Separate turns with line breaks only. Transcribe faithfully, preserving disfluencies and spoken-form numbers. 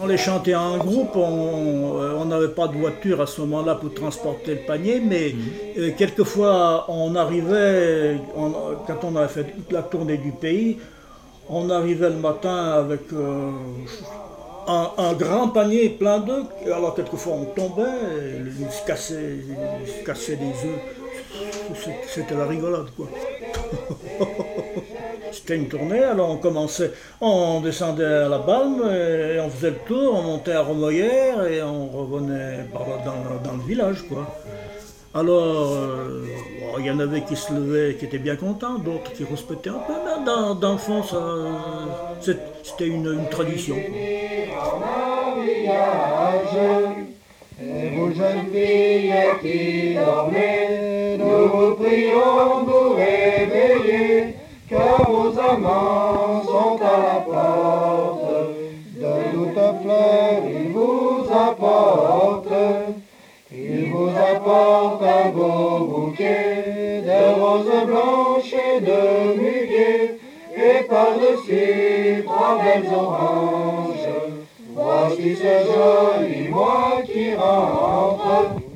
On les chantait en groupe, on n'avait pas de voiture à ce moment-là pour transporter le panier, mais mmh. euh, quelquefois on arrivait, on, quand on avait fait toute la tournée du pays, on arrivait le matin avec euh, un, un grand panier plein d'œufs, alors quelquefois on tombait, il se cassait, il se cassait des œufs, c'était la rigolade quoi. C'était une tournée, alors on commençait, on descendait à la Balme, et on faisait le tour, on montait à Romoyère et on revenait dans, dans le village quoi. Alors, euh, bon, il y en avait qui se levaient, qui étaient bien contents, d'autres qui respectaient un peu, mais dans, dans le fond, ça, c'était une, une tradition.
Et vous jeunes filles qui dormez, nous vous prions de vous réveiller, car vos amants sont à la porte. De toutes fleurs ils vous apportent, ils vous apportent un beau bouquet de roses blanches et de muguet, et par-dessus trois belles oranges. Voici ce joli mois qui rentre.